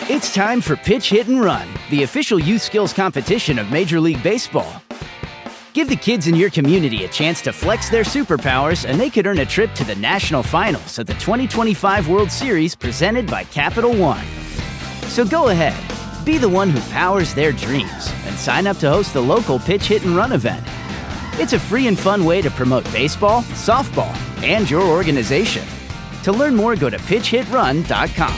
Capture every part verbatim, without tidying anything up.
It's time for Pitch, Hit, and Run, the official youth skills competition of Major League Baseball. Give the kids in your community a chance to flex their superpowers, and they could earn a trip to the national finals of the twenty twenty-five World Series presented by Capital One. So go ahead, be the one who powers their dreams, and sign up to host the local Pitch, Hit, and Run event. It's a free and fun way to promote baseball, softball, and your organization. To learn more, go to pitch hit run dot com.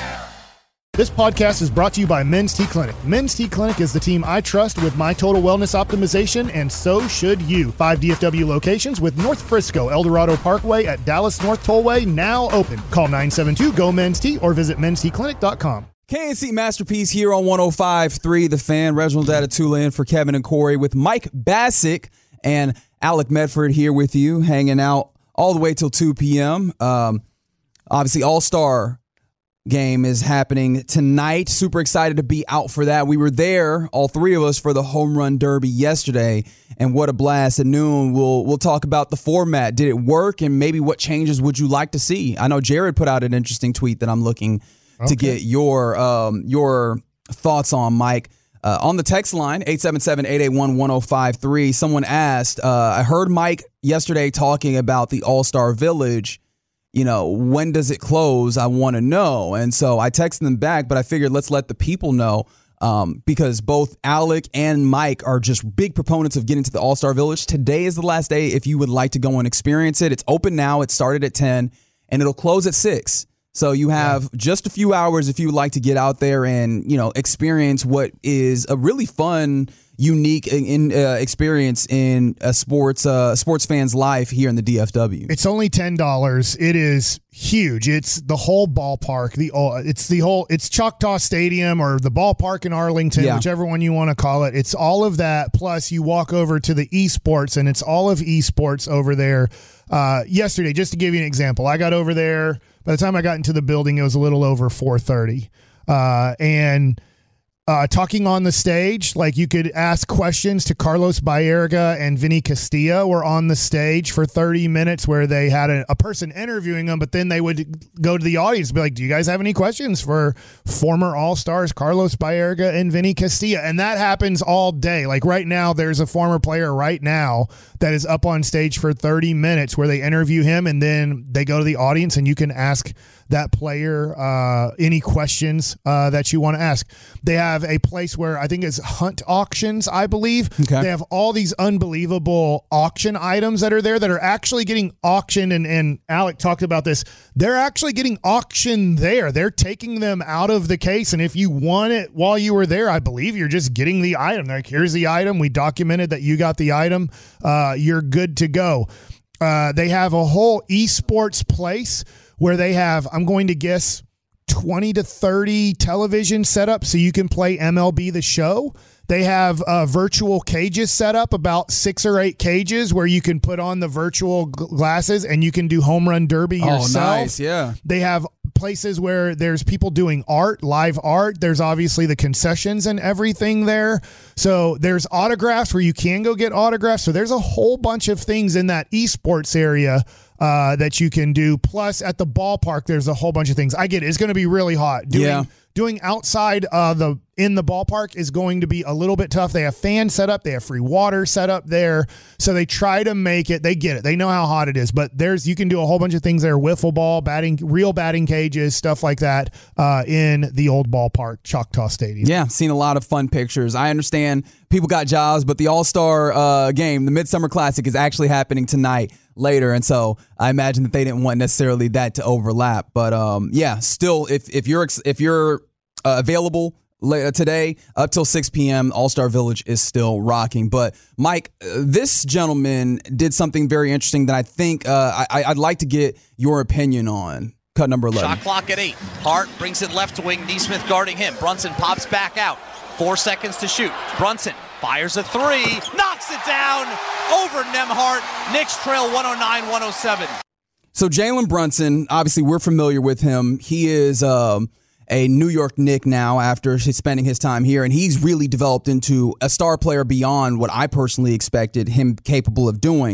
This podcast is brought to you by Men's T Clinic. Men's T Clinic is the team I trust with my total wellness optimization, and so should you. Five D F W locations with North Frisco, El Dorado Parkway at Dallas North Tollway now open. Call nine seven two, G O, Men's T or visit men's t clinic dot com. K N C Masterpiece here on one oh five point three The Fan. Reginald Atatula in for Kevin and Corey with Mike Bassick and Alec Medford here with you, hanging out all the way till two p.m. Um, obviously, All-Star game is happening tonight. Super excited to be out for that. We were there, all three of us, for the Home Run Derby yesterday, and what a blast. At noon, we'll we'll talk about the format. Did it work, and maybe what changes would you like to see? I know Jared put out an interesting tweet that I'm looking okay. to get your um, your thoughts on, Mike. Uh, on the text line, eight seven seven, eight eight one, one oh five three, someone asked, uh, I heard Mike yesterday talking about the All-Star Village. You know, when does it close? I want to know. And so I texted them back, but I figured let's let the people know um, because both Alec and Mike are just big proponents of getting to the All-Star Village. Today is the last day if you would like to go and experience it. It's open now. It started at ten, and it'll close at six. So you have yeah. just a few hours if you would like to get out there and, you know, experience what is a really fun, unique in, uh, experience in a sports uh, sports fan's life here in the D F W. It's only ten dollars. It is huge. It's the whole ballpark. The it's the whole it's Choctaw Stadium or the ballpark in Arlington, yeah. whichever one you want to call it. It's all of that. Plus, you walk over to the esports, and it's all of esports over there. Uh, yesterday, just to give you an example, I got over there. By the time I got into the building, it was a little over four thirty, uh, and. Uh, talking on the stage, like you could ask questions to Carlos Baerga and Vinny Castilla were on the stage for thirty minutes where they had a, a person interviewing them, but then they would go to the audience and be like, do you guys have any questions for former All-Stars Carlos Baerga and Vinny Castilla? And that happens all day. Like right now, there's a former player right now that is up on stage for thirty minutes where they interview him and then they go to the audience and you can ask that player uh, any questions uh, that you want to ask. They have a place where I think it's Hunt Auctions, I believe. Okay. They have all these unbelievable auction items that are there that are actually getting auctioned, and, and Alec talked about this. They're actually getting auctioned there. They're taking them out of the case, and if you want it while you were there, I believe you're just getting the item. Like, here's the item. We documented that you got the item. Uh, you're good to go. Uh, they have a whole esports place where they have, I'm going to guess, twenty to thirty television set up so you can play M L B The Show. They have uh, virtual cages set up, about six or eight cages where you can put on the virtual glasses and you can do home run derby yourself. Oh, nice, yeah. They have places where there's people doing art, live art. There's obviously the concessions and everything there. So there's autographs where you can go get autographs. So there's a whole bunch of things in that esports area uh, that you can do. Plus at the ballpark, there's a whole bunch of things. I get it. It's going to be really hot. Doing, yeah. Doing outside uh, the in the ballpark is going to be a little bit tough. They have fans set up. They have free water set up there. So they try to make it. They get it. They know how hot it is. But there's you can do a whole bunch of things there. Wiffle ball, batting, real batting cages, stuff like that uh, in the old ballpark, Choctaw Stadium. Yeah, seen a lot of fun pictures. I understand people got jobs, but the All-Star uh, game, the Midsummer Classic, is actually happening tonight later. And so I imagine that they didn't want necessarily that to overlap. But um, yeah, still, if if you're if you're uh, available today up till six p.m., All-Star Village is still rocking. But Mike, this gentleman did something very interesting that I think uh, I, I'd like to get your opinion on. Cut number eleven. Shot clock at eight. Hart brings it left to wing. Neesmith guarding him. Brunson pops back out. Four seconds to shoot. Brunson fires a three. Knocks it down over Nembhard. Knicks trail one oh nine one oh seven. So Jalen Brunson, obviously we're familiar with him. He is um, a New York Knick now after spending his time here, and he's really developed into a star player beyond what I personally expected him capable of doing.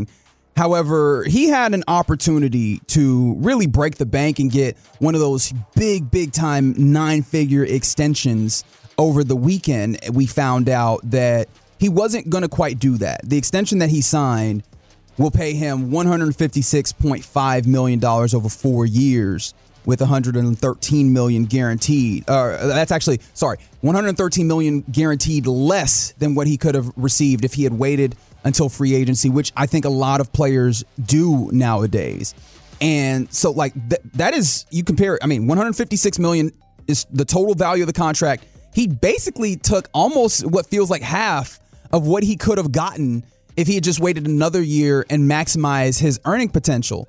However, he had an opportunity to really break the bank and get one of those big, big time nine-figure extensions over the weekend. We found out that he wasn't going to quite do that. The extension that he signed will pay him one hundred fifty-six point five million dollars over four years with one hundred thirteen million dollars guaranteed. Uh, that's actually, sorry, one hundred thirteen million dollars guaranteed less than what he could have received if he had waited until free agency, which I think a lot of players do nowadays. And so, like, th- that is, you compare, I mean, one hundred fifty-six million dollars is the total value of the contract. He basically took almost what feels like half of what he could have gotten if he had just waited another year and maximized his earning potential.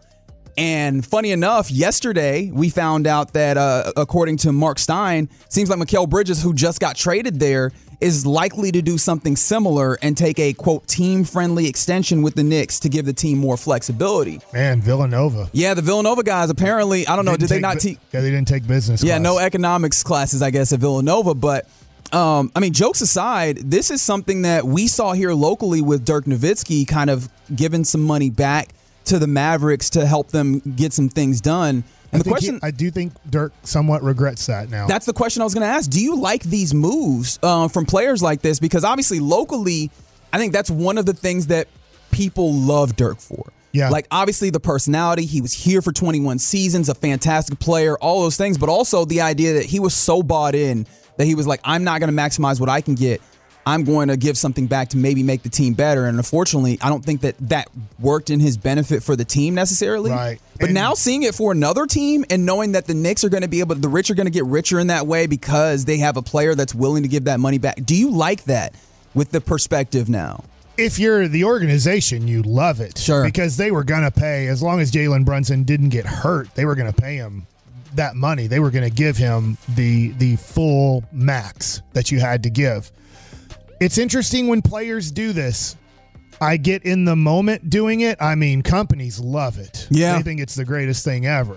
And funny enough, yesterday we found out that uh, according to Mark Stein, seems like Mikal Bridges, who just got traded there, is likely to do something similar and take a, quote, team-friendly extension with the Knicks to give the team more flexibility. Man, Villanova. Yeah, the Villanova guys apparently, I don't know, did they not teach? Yeah, they didn't take business Yeah, class. no economics classes, I guess, at Villanova. But, um, I mean, jokes aside, this is something that we saw here locally with Dirk Nowitzki kind of giving some money back to the Mavericks to help them get some things done. And I the question, he, I do think Dirk somewhat regrets that now. That's the question I was going to ask. Do you like these moves uh, from players like this? Because obviously, locally, I think that's one of the things that people love Dirk for. Yeah. Like, obviously, the personality. He was here for twenty-one seasons, a fantastic player, all those things. But also the idea that he was so bought in that he was like, I'm not going to maximize what I can get. I'm going to give something back to maybe make the team better. And unfortunately, I don't think that that worked in his benefit for the team necessarily. Right. But and now seeing it for another team and knowing that the Knicks are going to be able, the rich are going to get richer in that way because they have a player that's willing to give that money back. Do you like that with the perspective now? If you're the organization, you love it. Sure. Because they were going to pay, as long as Jalen Brunson didn't get hurt, they were going to pay him that money. They were going to give him the the full max that you had to give. It's interesting when players do this. I get in the moment doing it. I mean, companies love it. Yeah. They think it's the greatest thing ever.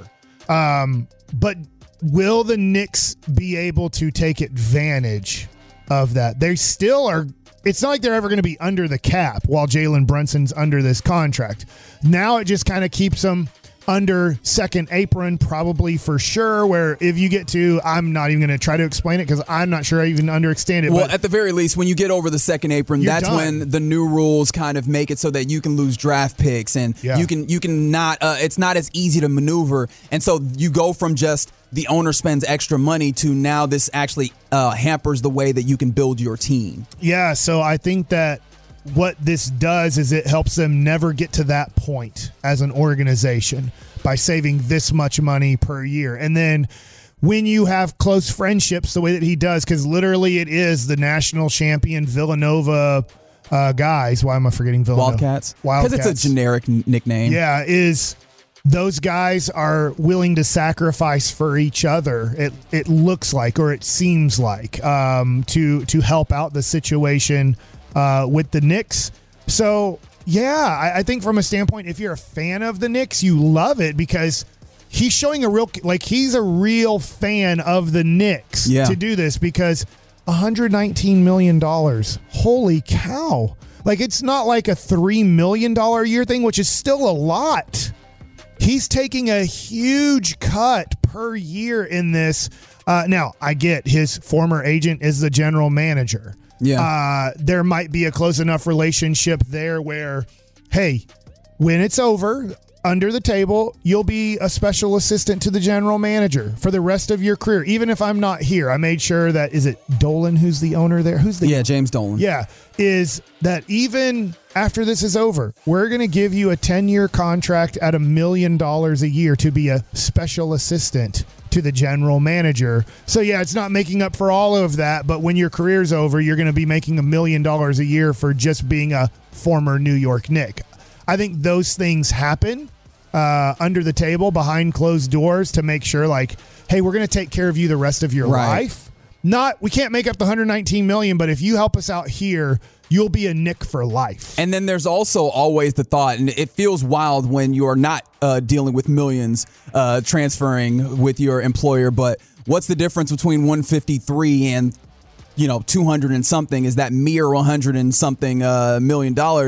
Um, but will the Knicks be able to take advantage of that? They still are. It's not like they're ever going to be under the cap while Jalen Brunson's under this contract. Now it just kind of keeps them under second apron, probably for sure, where if you get to, I'm not even going to try to explain it because I'm not sure I even understand it. Well, but at the very least, when you get over the second apron, You're that's done. when the new rules kind of make it so that you can lose draft picks and Yeah. you can you can not. Uh, it's not as easy to maneuver, and so you go from just the owner spends extra money to now this actually uh, hampers the way that you can build your team. Yeah, so I think that what this does is it helps them never get to that point as an organization by saving this much money per year. And then when you have close friendships the way that he does, because literally it is the national champion Villanova uh, guys. Why am I forgetting Villanova? Wildcats, Wildcats. because it's a generic n- nickname. Yeah, is those guys are willing to sacrifice for each other. It it looks like, or it seems like, um, to to help out the situation uh, with the Knicks. So yeah, I, I think from a standpoint, if you're a fan of the Knicks, you love it because he's showing a real, like he's a real fan of the Knicks Yeah. to do this because one hundred nineteen million dollars. Holy cow! Like it's not like a three million dollars a year thing, which is still a lot. He's taking a huge cut per year in this. Uh, now, I get his former agent is the general manager. Yeah. Uh, there might be a close enough relationship there where, hey, when it's over, under the table, you'll be a special assistant to the general manager for the rest of your career. Even if I'm not here, I made sure that, is it Dolan who's the owner there? Who's the Yeah, James Dolan. Yeah, is that even after this is over, we're going to give you a ten-year contract at a million dollars a year to be a special assistant to the general manager. So, yeah, it's not making up for all of that, but when your career's over, you're going to be making a million dollars a year for just being a former New York Knick. I think those things happen uh, under the table, behind closed doors to make sure, like, hey, we're going to take care of you the rest of your Right. life. Not, we can't make up the one hundred nineteen million dollars, but if you help us out here, you'll be a Knick for life. And then there's also always the thought, and it feels wild when you are not uh, dealing with millions uh, transferring with your employer, but what's the difference between one fifty-three and, you know, two hundred and something? Is that mere one hundred and something uh, million dollars?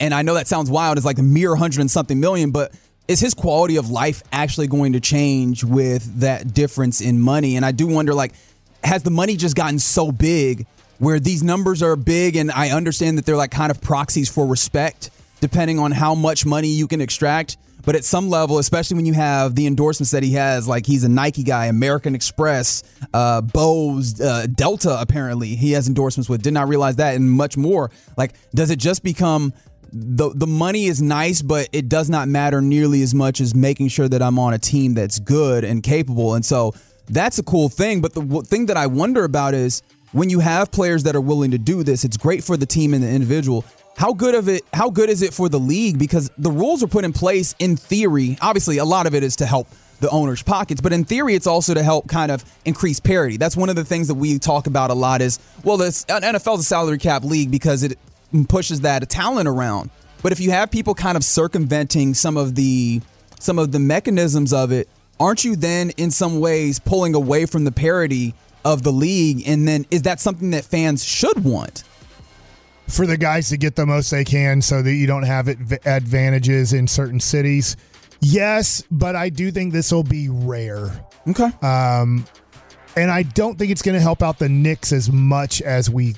And I know that sounds wild. It's like a mere hundred and something million, but is his quality of life actually going to change with that difference in money? And I do wonder, like, has the money just gotten so big where these numbers are big, and I understand that they're like kind of proxies for respect depending on how much money you can extract. But at some level, especially when you have the endorsements that he has, like he's a Nike guy, American Express, uh, Bose, uh, Delta, apparently he has endorsements with. Did not realize that, and much more. Like, does it just become the the money is nice, but it does not matter nearly as much as making sure that I'm on a team that's good and capable? And so that's a cool thing. But the w- thing that I wonder about is when you have players that are willing to do this, it's great for the team and the individual. How good of it? How good is it for the league? Because the rules are put in place in theory. Obviously, a lot of it is to help the owners' pockets, but in theory, it's also to help kind of increase parity. That's one of the things that we talk about a lot is, well, this N F L is a salary cap league because it pushes that talent around. But if you have people kind of circumventing some of the some of the mechanisms of it, aren't you then in some ways pulling away from the parity of the league? And then is that something that fans should want? For the guys to get the most they can so that you don't have advantages in certain cities. Yes, but I do think this will be rare. Okay. Um, and I don't think it's going to help out the Knicks as much as we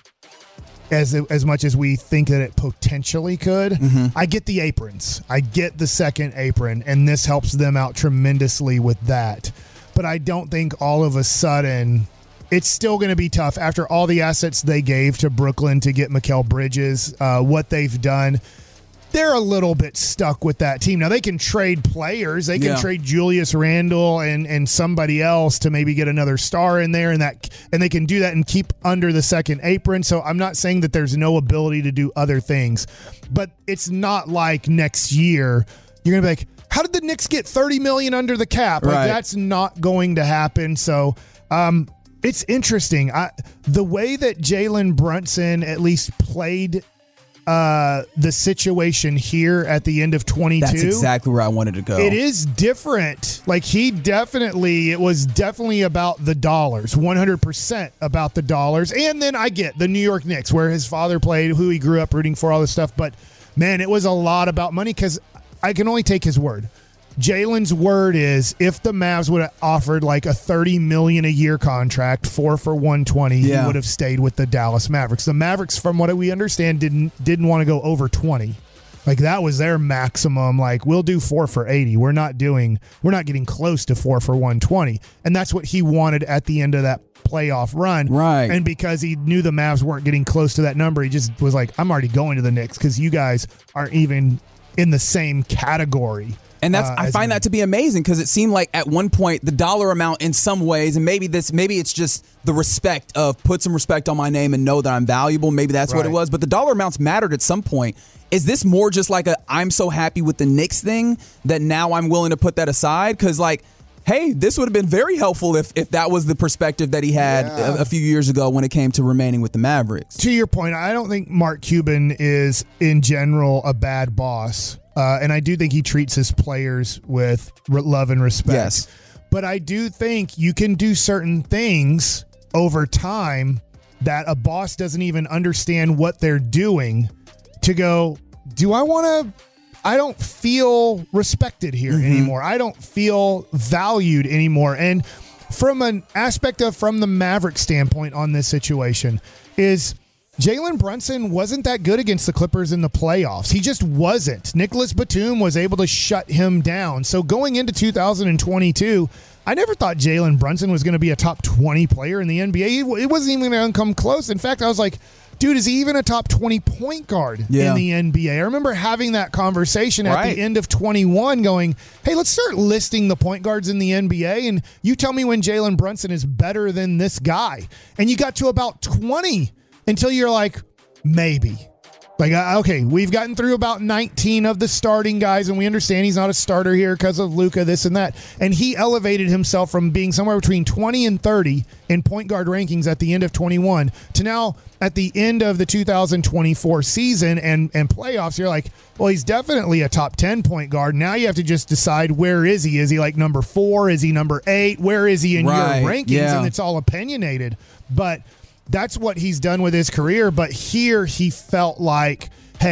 as as much as we think that it potentially could. Mm-hmm. I get the aprons. I get the second apron, and this helps them out tremendously with that. But I don't think all of a sudden it's still going to be tough after all the assets they gave to Brooklyn to get Mikal Bridges, uh, what they've done. They're a little bit stuck with that team. Now, they can trade players. They can yeah. trade Julius Randle and, and somebody else to maybe get another star in there, and that and they can do that and keep under the second apron. So I'm not saying that there's no ability to do other things, but it's not like next year you're going to be like, how did the Knicks get thirty million dollars under the cap? Like, right. That's not going to happen. So, um, it's interesting. I, the way that Jalen Brunson at least played uh, the situation here at the end of twenty-two. That's exactly where I wanted to go. It is different. Like, he definitely, it was definitely about the dollars, one hundred percent about the dollars. And then I get the New York Knicks, where his father played, who he grew up rooting for, all this stuff. But, man, it was a lot about money because I can only take his word. Jalen's word is if the Mavs would have offered like a thirty million dollars a year contract, four for one twenty, yeah. he would have stayed with the Dallas Mavericks. The Mavericks, from what we understand, didn't didn't want to go over twenty. Like, that was their maximum. Like, we'll do four for eighty. We're not doing, we're not getting close to four for one twenty. And that's what he wanted at the end of that playoff run. Right. And because he knew the Mavs weren't getting close to that number, he just was like, I'm already going to the Knicks because you guys aren't even in the same category. And that's uh, I find me. that to be amazing because it seemed like at one point the dollar amount in some ways, and maybe this maybe it's just the respect of put some respect on my name and know that I'm valuable. Maybe that's right. what it was. But the dollar amounts mattered at some point. Is this more just like a I'm so happy with the Knicks thing that now I'm willing to put that aside? Because, like, hey, this would have been very helpful if, if that was the perspective that he had yeah. a, a few years ago when it came to remaining with the Mavericks. To your point, I don't think Mark Cuban is, in general, a bad boss. Uh, and I do think he treats his players with re- love and respect. Yes. But I do think you can do certain things over time that a boss doesn't even understand what they're doing to go, do I want to... I don't feel respected here mm-hmm. anymore. I don't feel valued anymore. And from an aspect of from the Maverick standpoint on this situation is Jalen Brunson wasn't that good against the Clippers in the playoffs. He just wasn't. Nicholas Batum was able to shut him down. So going into two thousand twenty-two, I never thought Jalen Brunson was going to be a top twenty player in the N B A. It wasn't even going to come close. In fact, I was like, dude, is he even a top twenty point guard yeah. in the N B A? I remember having that conversation at right. the end of twenty-one going, hey, let's start listing the point guards in the N B A, and you tell me when Jalen Brunson is better than this guy. And you got to about twenty until you're like, maybe. Like, okay, we've gotten through about nineteen of the starting guys, and we understand he's not a starter here because of Luka, this and that. And he elevated himself from being somewhere between twenty and thirty in point guard rankings at the end of twenty-one to now at the end of the two thousand twenty-four season and, and playoffs. You're like, well, he's definitely a top ten point guard. Now you have to just decide, where is he? Is he like number four? Is he number eight? Where is he in right. your rankings? Yeah. And it's all opinionated. But that's what he's done with his career. But here he felt like, hey,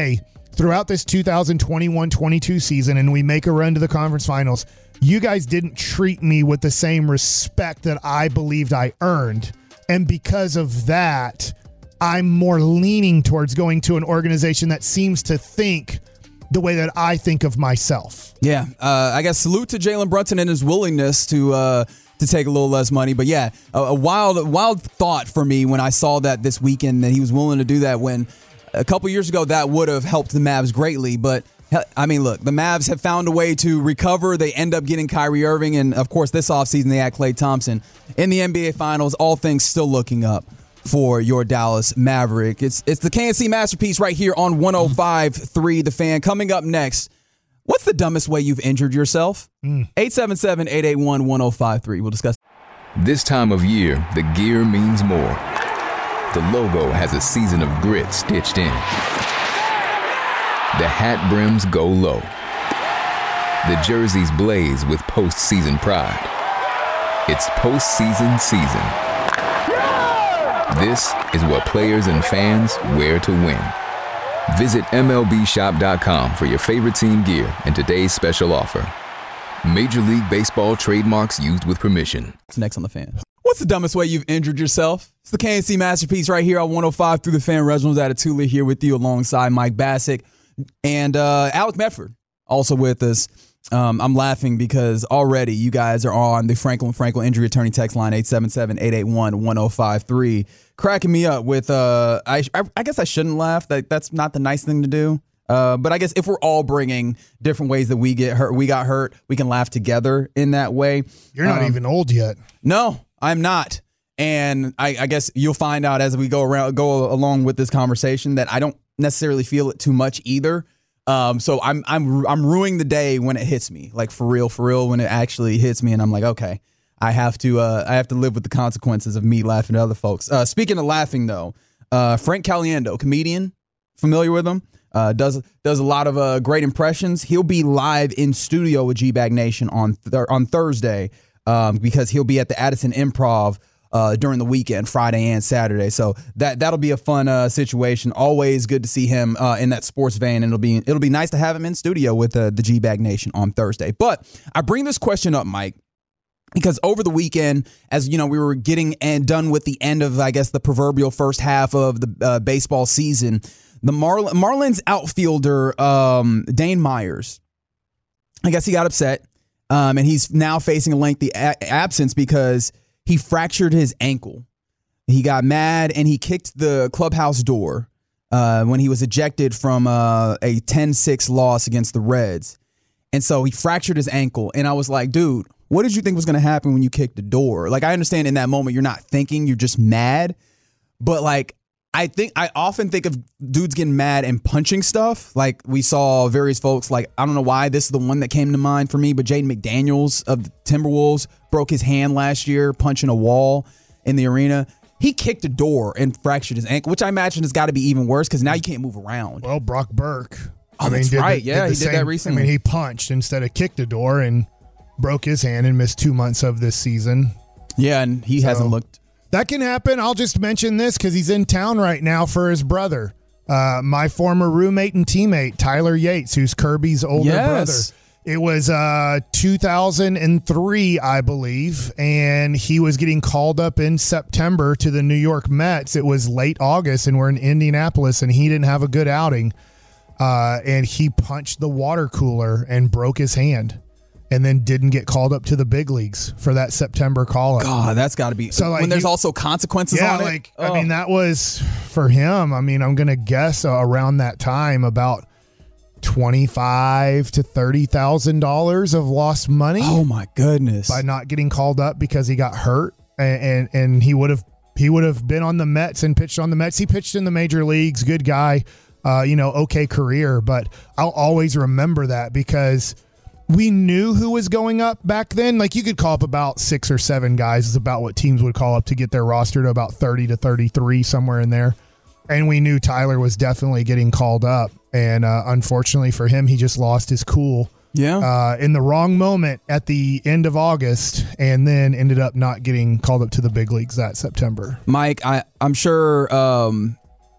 throughout this two thousand twenty-one twenty-two season and we make a run to the conference finals, you guys didn't treat me with the same respect that I believed I earned. And because of that, I'm more leaning towards going to an organization that seems to think the way that I think of myself. Yeah, uh, I guess salute to Jalen Brunson and his willingness to uh, to take a little less money. But yeah, a, a wild, wild thought for me when I saw that this weekend that he was willing to do that, when a couple years ago that would have helped the Mavs greatly. But I mean, look, the Mavs have found a way to recover. They end up getting Kyrie Irving, and of course this offseason they had Klay Thompson in the N B A Finals. All things still looking up for your Dallas Maverick. It's it's the K N C Masterpiece right here on one oh five point three The Fan. Coming up next, what's the dumbest way you've injured yourself? Mm. eight seven seven, eight eight one, one oh five three. We'll discuss. This time of year, the gear means more. The logo has a season of grit stitched in. The hat brims go low. The jerseys blaze with postseason pride. It's postseason season. This is what players and fans wear to win. Visit M L B shop dot com for your favorite team gear and today's special offer. Major League Baseball trademarks used with permission. What's next on The Fan? What's the dumbest way you've injured yourself? It's the K N C Masterpiece right here on one oh five through The Fan. Reginald Atatula here with you alongside Mike Bassick and uh, Alec Medford also with us. Um, I'm laughing because already you guys are on the Franklin Franklin Injury Attorney text line eight seven seven, eight eight one, one oh five three, cracking me up with, uh, I, I, I guess I shouldn't laugh. That, that's not the nice thing to do. Uh, but I guess if we're all bringing different ways that we get hurt, we got hurt, we can laugh together in that way. You're not um, even old yet. No, I'm not. And I, I guess you'll find out as we go around, go along with this conversation that I don't necessarily feel it too much either. Um, so I'm I'm I'm ruining the day when it hits me, like for real, for real, when it actually hits me, and I'm like, okay, I have to uh, I have to live with the consequences of me laughing at other folks. Uh, speaking of laughing, though, uh, Frank Caliendo, comedian, familiar with him, uh, does does a lot of uh, great impressions. He'll be live in studio with G-Bag Nation on th- on Thursday um, because he'll be at the Addison Improv Uh, during the weekend, Friday and Saturday. So that that'll be a fun uh, situation. Always good to see him uh, in that sports vein, and it'll be it'll be nice to have him in studio with uh, the G-Bag Nation on Thursday. But I bring this question up, Mike, because over the weekend, as you know, we were getting and done with the end of, I guess, the proverbial first half of the uh, baseball season. The Marlin, Marlins outfielder um, Dane Myers, I guess he got upset, um, and he's now facing a lengthy a- absence because he fractured his ankle. He got mad and he kicked the clubhouse door uh, when he was ejected from uh, a ten six loss against the Reds. And so he fractured his ankle. And I was like, dude, what did you think was going to happen when you kicked the door? Like, I understand in that moment you're not thinking, you're just mad. But like, I think I often think of dudes getting mad and punching stuff. Like we saw various folks, like, I don't know why this is the one that came to mind for me, but Jaden McDaniels of the Timberwolves broke his hand last year punching a wall in the arena. He kicked a door and fractured his ankle, which I imagine has got to be even worse because now you can't move around. Well, Brock Burke. Oh, I mean, that's right. The, yeah, did he same, did that recently. I mean, he punched instead of kicked a door and broke his hand and missed two months of this season. Yeah, and he so, hasn't looked. That can happen. I'll just mention this because he's in town right now for his brother. Uh, my former roommate and teammate, Tyler Yates, who's Kirby's older yes. brother. It was uh, two thousand three, I believe, and he was getting called up in September to the New York Mets. It was late August, and we're in Indianapolis, and he didn't have a good outing. Uh, and he punched the water cooler and broke his hand, and then didn't get called up to the big leagues for that September call-up. God, that's got to be so. Like, when there's he, also consequences yeah, on it. Like, oh. I mean, that was for him. I mean, I'm gonna guess uh, around that time about twenty-five to thirty thousand dollars of lost money. Oh my goodness! By not getting called up because he got hurt, and and, and he would have he would have been on the Mets and pitched on the Mets. He pitched in the major leagues. Good guy, uh, you know, okay career. But I'll always remember that because we knew who was going up back then. Like you could call up about six or seven guys is about what teams would call up to get their roster to about thirty to thirty-three, somewhere in there. And we knew Tyler was definitely getting called up. And uh, unfortunately for him, he just lost his cool yeah. uh, in the wrong moment at the end of August, and then ended up not getting called up to the big leagues that September. Mike, I, I'm sure um,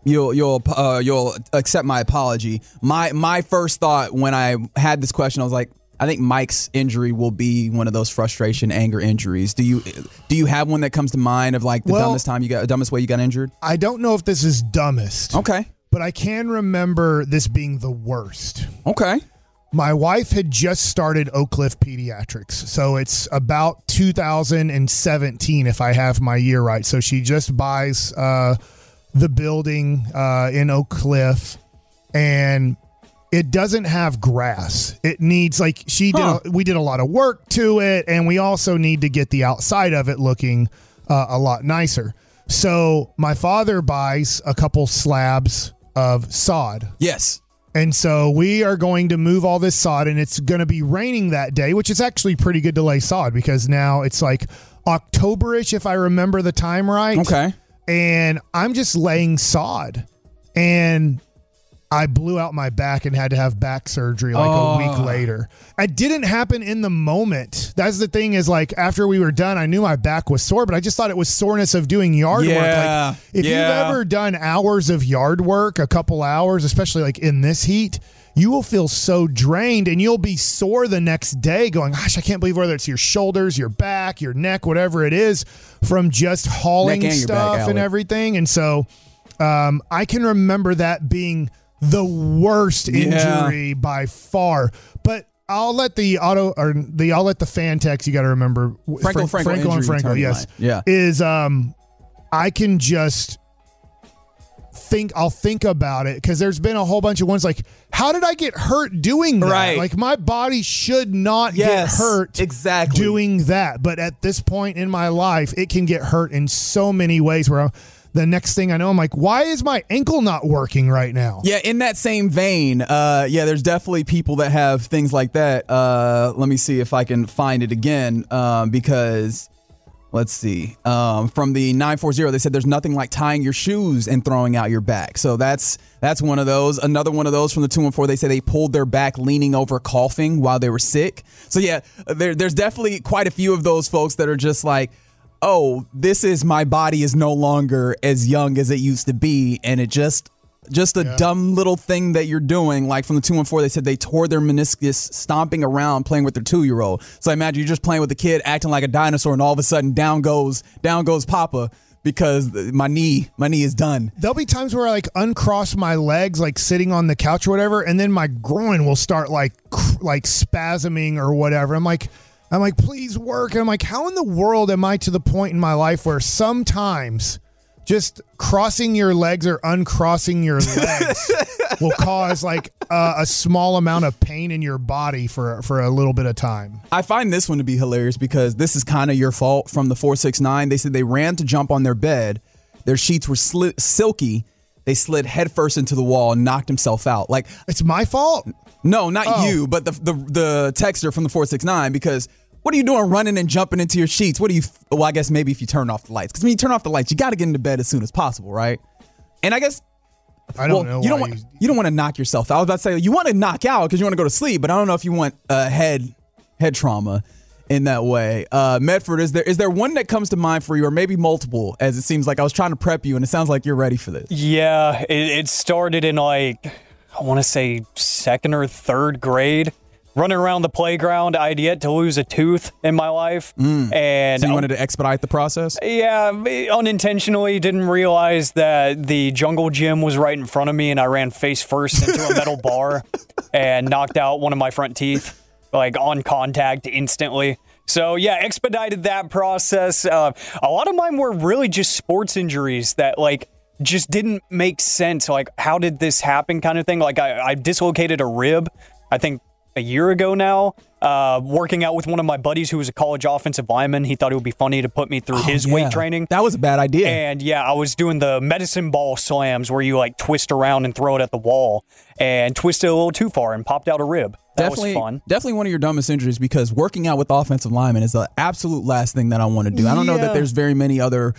You'll you'll uh, you'll accept my apology. My my first thought when I had this question, I was like, I think Mike's injury will be one of those frustration, anger injuries. Do you do you have one that comes to mind of like the well, dumbest time you got, dumbest way you got injured? I don't know if this is dumbest. Okay, but I can remember this being the worst. Okay. My wife had just started Oak Cliff Pediatrics, so it's about two thousand seventeen if I have my year right. So she just buys uh, the building uh, in Oak Cliff, and it doesn't have grass. It needs like she did. Huh. A, we did a lot of work to it, and we also need to get the outside of it looking uh, a lot nicer. So my father buys a couple slabs of sod. Yes. And so we are going to move all this sod, and it's going to be raining that day, which is actually pretty good to lay sod because now it's like October-ish, if I remember the time right. Okay. And I'm just laying sod, and I blew out my back and had to have back surgery like oh. a week later. It didn't happen in the moment. That's the thing is like after we were done, I knew my back was sore, but I just thought it was soreness of doing yard yeah. work. Like if yeah. you've ever done hours of yard work, a couple hours, especially like in this heat, you will feel so drained and you'll be sore the next day going, gosh, I can't believe whether it's your shoulders, your back, your neck, whatever it is from just hauling and stuff back, and everything. And so um, I can remember that being the worst injury yeah. by far, but I'll let the auto or the I'll let the fan text. You got to remember Franco, Frank, Franco, Franco and Franco. Yes, line. yeah, is um, I can just think I'll think about it because there's been a whole bunch of ones like, how did I get hurt doing that? Right. Like my body should not yes, get hurt exactly doing that, but at this point in my life, it can get hurt in so many ways where. I'm, The next thing I know, I'm like, why is my ankle not working right now? Yeah, in that same vein, uh, yeah, there's definitely people that have things like that. Uh, let me see if I can find it again um, because, let's see. Um, from the nine four zero, they said there's nothing like tying your shoes and throwing out your back. So that's that's one of those. Another one of those from the two one four, they say they pulled their back leaning over coughing while they were sick. So yeah, there, there's definitely quite a few of those folks that are just like, oh, this is my body is no longer as young as it used to be. And it just just a yeah. dumb little thing that you're doing. Like from the two one four, they said they tore their meniscus stomping around playing with their two-year-old. So I imagine you're just playing with a kid acting like a dinosaur and all of a sudden down goes down goes Papa because my knee, my knee is done. There'll be times where I like uncross my legs, like sitting on the couch or whatever, and then my groin will start like like spasming or whatever. I'm like, I'm like, please work. And I'm like, how in the world am I to the point in my life where sometimes just crossing your legs or uncrossing your legs will cause like uh, a small amount of pain in your body for, for a little bit of time. I find this one to be hilarious because this is kind of your fault from the four six nine. They said they ran to jump on their bed. Their sheets were sli- silky. They slid headfirst into the wall and knocked himself out. Like it's my fault? No, not oh. you, but the, the the texter from the four six nine because what are you doing running and jumping into your sheets? What do you, well, I guess maybe if you turn off the lights. Because when you turn off the lights, you got to get into bed as soon as possible, right? And I guess, I don't well, know you don't why want you, you don't want to knock yourself out. I was about to say, you want to knock out because you want to go to sleep, but I don't know if you want uh, head head trauma in that way. Uh, Medford, is there is there one that comes to mind for you, or maybe multiple, as it seems like I was trying to prep you, and it sounds like you're ready for this. Yeah, it, it started in like, I want to say second or third grade. Running around the playground, I'd yet to lose a tooth in my life. Mm. And so you wanted to expedite the process? Yeah, unintentionally didn't realize that the jungle gym was right in front of me, and I ran face first into a metal bar and knocked out one of my front teeth, like on contact instantly. So yeah, expedited that process. Uh, a lot of mine were really just sports injuries that like just didn't make sense. Like, how did this happen kind of thing? Like I, I dislocated a rib, I think, a year ago now, uh, working out with one of my buddies who was a college offensive lineman. He thought it would be funny to put me through oh, his yeah. weight training. That was a bad idea. And yeah, I was doing the medicine ball slams where you like twist around and throw it at the wall and twisted a little too far and popped out a rib. That definitely, was fun. Definitely one of your dumbest injuries because working out with offensive linemen is the absolute last thing that I want to do. I don't yeah. know that there's very many other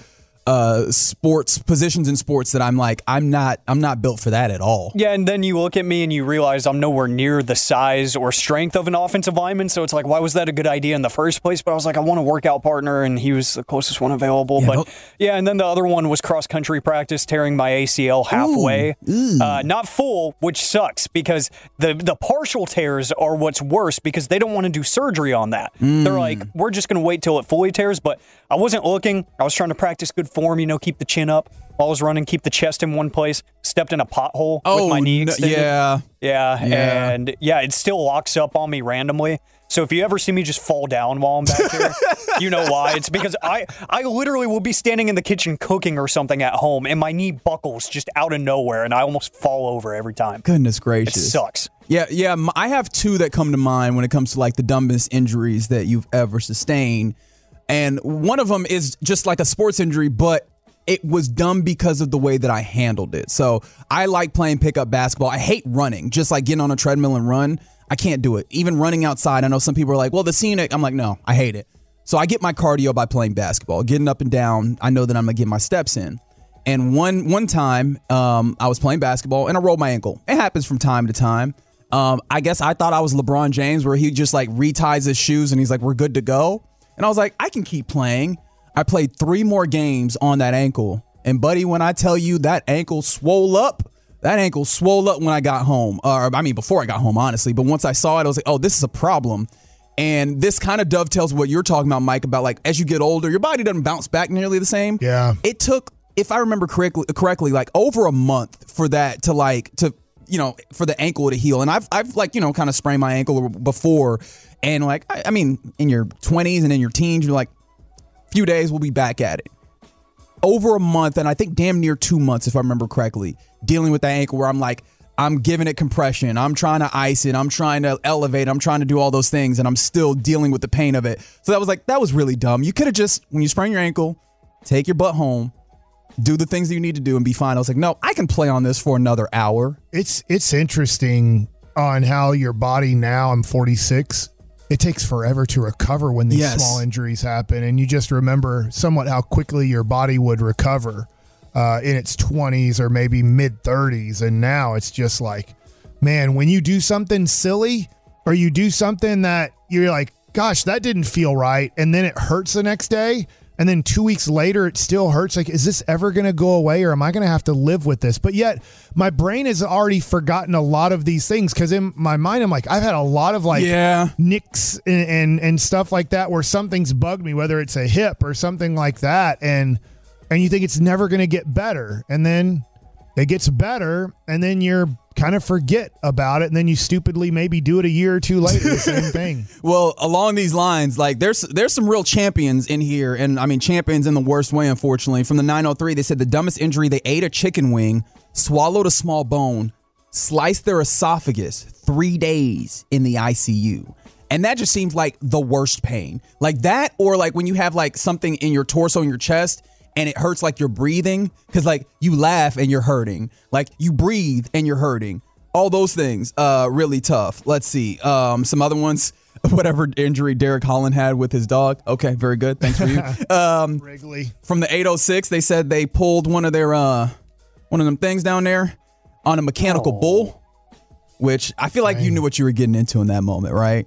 uh, sports positions in sports that I'm like, I'm not, I'm not built for that at all. Yeah, and then you look at me and you realize I'm nowhere near the size or strength of an offensive lineman. So it's like, why was that a good idea in the first place? But I was like, I want a workout partner, and he was the closest one available. Yeah, but no. yeah, and then the other one was cross country practice, tearing my A C L halfway, ooh, ooh. Uh, not full, which sucks because the the partial tears are what's worse because they don't want to do surgery on that. Mm. They're like, we're just going to wait till it fully tears. But I wasn't looking. I was trying to practice good form, you know, keep the chin up while I was running, keep the chest in one place. Stepped in a pothole oh, with my knee extended. Yeah. yeah. Yeah. And yeah, it still locks up on me randomly. So if you ever see me just fall down while I'm back here, you know why. It's because I, I literally will be standing in the kitchen cooking or something at home, and my knee buckles just out of nowhere, and I almost fall over every time. Goodness gracious. It sucks. Yeah, yeah. I have two that come to mind when it comes to like the dumbest injuries that you've ever sustained. And one of them is just like a sports injury, but it was dumb because of the way that I handled it. So I like playing pickup basketball. I hate running, just like getting on a treadmill and run. I can't do it. Even running outside, I know some people are like, well, the scenic. I'm like, no, I hate it. So I get my cardio by playing basketball. Getting up and down, I know that I'm going to get my steps in. And one one time, um, I was playing basketball, and I rolled my ankle. It happens from time to time. Um, I guess I thought I was LeBron James, where he just like reties his shoes, and he's like, we're good to go. And I was like, I can keep playing. I played three more games on that ankle. And, buddy, when I tell you that ankle swole up, that ankle swole up when I got home. Or, I mean, before I got home, honestly. But once I saw it, I was like, oh, this is a problem. And this kind of dovetails what you're talking about, Mike, about, like, as you get older, your body doesn't bounce back nearly the same. Yeah. It took, if I remember correctly, correctly, like, over a month for that to, like, to, you know, for the ankle to heal. And I've, I've like, you know, kind of sprained my ankle before. And, like, I, I mean, in your twenties and in your teens, you're like, few days, we'll be back at it. Over a month, and I think damn near two months, if I remember correctly, dealing with that ankle where I'm like, I'm giving it compression. I'm trying to ice it. I'm trying to elevate. I'm trying to do all those things, and I'm still dealing with the pain of it. So that was like, that was really dumb. You could have just, when you sprain your ankle, take your butt home, do the things that you need to do, and be fine. I was like, no, I can play on this for another hour. It's it's interesting on how your body now, I'm forty-six, it takes forever to recover when these yes. small injuries happen. And you just remember somewhat how quickly your body would recover uh, in its twenties or maybe mid-thirties. And now it's just like, man, when you do something silly or you do something that you're like, gosh, that didn't feel right, and then it hurts the next day, and then two weeks later it still hurts. Like, is this ever going to go away, or am I going to have to live with this? But yet my brain has already forgotten a lot of these things, because in my mind I'm like, I've had a lot of like yeah. nicks and, and and stuff like that where something's bugged me, whether it's a hip or something like that, and and you think it's never going to get better, and then it gets better, and then you're kind of forget about it, and then you stupidly maybe do it a year or two later, the same thing. Well, along these lines, like there's there's some real champions in here, and I mean champions in the worst way, unfortunately. From the nine oh three, they said the dumbest injury: they ate a chicken wing, swallowed a small bone, sliced their esophagus, three days in the I C U. And that just seems like the worst pain. Like that, or like when you have like something in your torso, in your chest, and it hurts like you're breathing, because like you laugh and you're hurting, like you breathe and you're hurting. All those things, uh, really tough. Let's see, um, some other ones. Whatever injury Derek Holland had with his dog. Okay, very good. Thanks for you. Um, Wrigley. From the eight oh six, they said they pulled one of their uh, one of them things down there on a mechanical oh. bull, which I feel like Dang. you knew what you were getting into in that moment, right?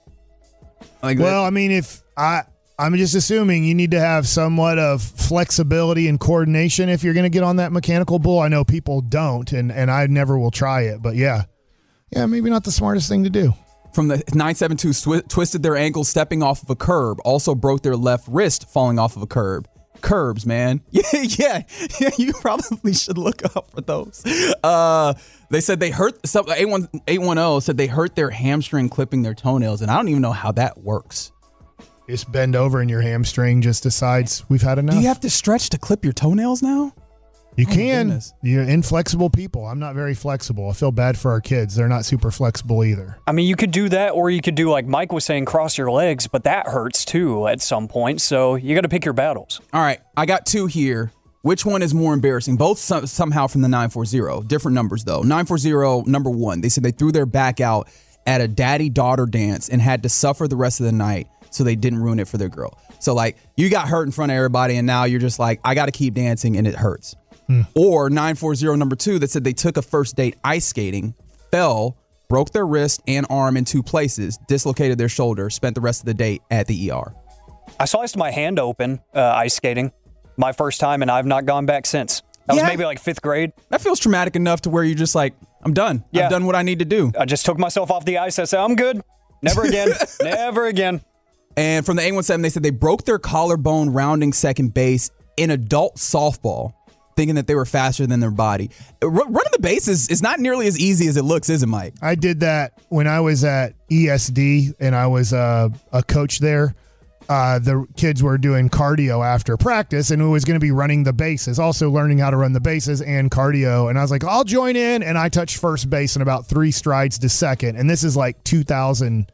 Like well, that. I mean, if I. I'm just assuming you need to have somewhat of flexibility and coordination if you're going to get on that mechanical bull. I know people don't, and, and I never will try it. But, yeah, yeah, maybe not the smartest thing to do. From the nine seven two, sw- twisted their ankle stepping off of a curb. Also broke their left wrist falling off of a curb. Curbs, man. Yeah, yeah, yeah. You probably should look up for those. Uh, they said they hurt. eight one zero said they hurt their hamstring clipping their toenails, and I don't even know how that works. Just bend over and your hamstring just decides we've had enough. Do you have to stretch to clip your toenails now? You oh can. You're inflexible people. I'm not very flexible. I feel bad for our kids. They're not super flexible either. I mean, you could do that, or you could do like Mike was saying, cross your legs, but that hurts too at some point. So you got to pick your battles. All right. I got two here. Which one is more embarrassing? Both some, somehow from the nine four zero. Different numbers, though. nine four zero, number one. They said they threw their back out at a daddy-daughter dance and had to suffer the rest of the night so they didn't ruin it for their girl. So, like, you got hurt in front of everybody, and now you're just like, I got to keep dancing, and it hurts. Hmm. Or nine four zero number two that said they took a first date ice skating, fell, broke their wrist and arm in two places, dislocated their shoulder, spent the rest of the date at the E R. I sliced my hand open uh, ice skating my first time, and I've not gone back since. That yeah. was maybe like fifth grade. That feels traumatic enough to where you're just like, I'm done. Yeah. I've done what I need to do. I just took myself off the ice. I said, I'm good. Never again. Never again. And from the eight one seven, they said they broke their collarbone rounding second base in adult softball, thinking that they were faster than their body. R- running the bases is not nearly as easy as it looks, is it, Mike? I did that when I was at E S D, and I was uh, a coach there. Uh, the kids were doing cardio after practice, and it was going to be running the bases, also learning how to run the bases and cardio. And I was like, I'll join in. And I touched first base in about three strides to second. And this is like two thousand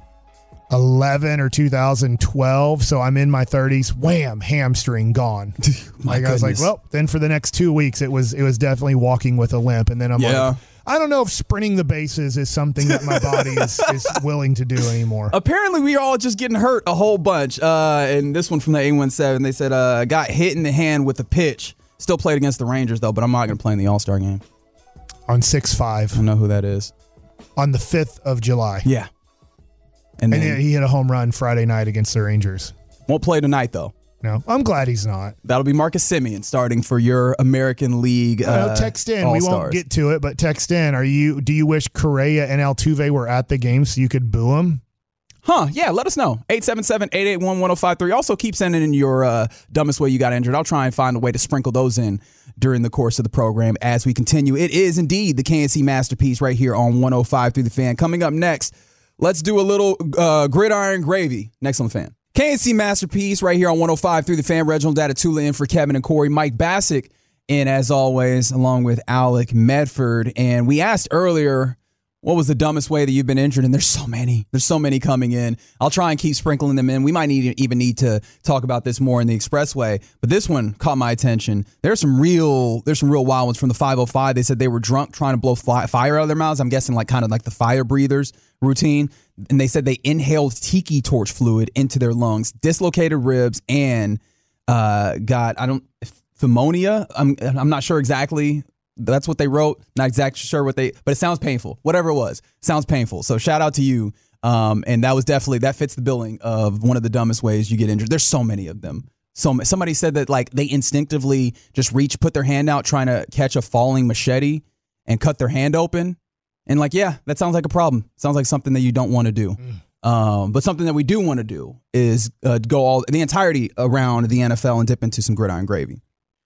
eleven or two thousand twelve. So I'm in my thirties. Wham, hamstring gone. Like I was like, well, then for the next two weeks, it was it was definitely walking with a limp. And then I'm yeah. like, I don't know if sprinting the bases is something that my body is, is willing to do anymore. Apparently, we are all just getting hurt a whole bunch. Uh, and this one from the eight one seven, they said, uh, got hit in the hand with a pitch. Still played against the Rangers, though, but I'm not going to play in the All-Star game. On six five. I know who that is. On the fifth of July. Yeah. And, and then he hit a home run Friday night against the Rangers. Won't play tonight, though. No, I'm glad he's not. That'll be Marcus Semien starting for your American League. Uh, well, text in. All-Stars. We won't get to it, but text in. Are you? Do you wish Correa and Altuve were at the game so you could boo them? Huh? Yeah, let us know. eight seven seven, eight eight one, one oh five three. Also, keep sending in your uh, dumbest way you got injured. I'll try and find a way to sprinkle those in during the course of the program as we continue. It is indeed the K N C Masterpiece right here on one oh five through the Fan. Coming up next, let's do a little uh, gridiron gravy. Next on the Fan. K N C Masterpiece right here on one oh five through the Fan. Reginald Atatula in for Kevin and Corey. Mike Bassick in, as always, along with Alec Medford. And we asked earlier, what was the dumbest way that you've been injured? And there's so many. There's so many coming in. I'll try and keep sprinkling them in. We might need even need to talk about this more in the Expressway. But this one caught my attention. There's some real there's some real wild ones from the five oh five. They said they were drunk trying to blow fly, fire out of their mouths. I'm guessing like kind of like the fire breathers routine. And they said they inhaled tiki torch fluid into their lungs, dislocated ribs, and uh, got, I don't, pneumonia. I'm I'm not sure exactly. That's what they wrote. Not exactly sure what they, but it sounds painful. Whatever it was, sounds painful. So shout out to you. Um, and that was definitely, that fits the billing of one of the dumbest ways you get injured. There's so many of them. So somebody said that like they instinctively just reach, put their hand out trying to catch a falling machete and cut their hand open. And like, yeah, that sounds like a problem. Sounds like something that you don't want to do. Mm. Um, but something that we do want to do is uh, go all the entirety around the N F L and dip into some gridiron gravy.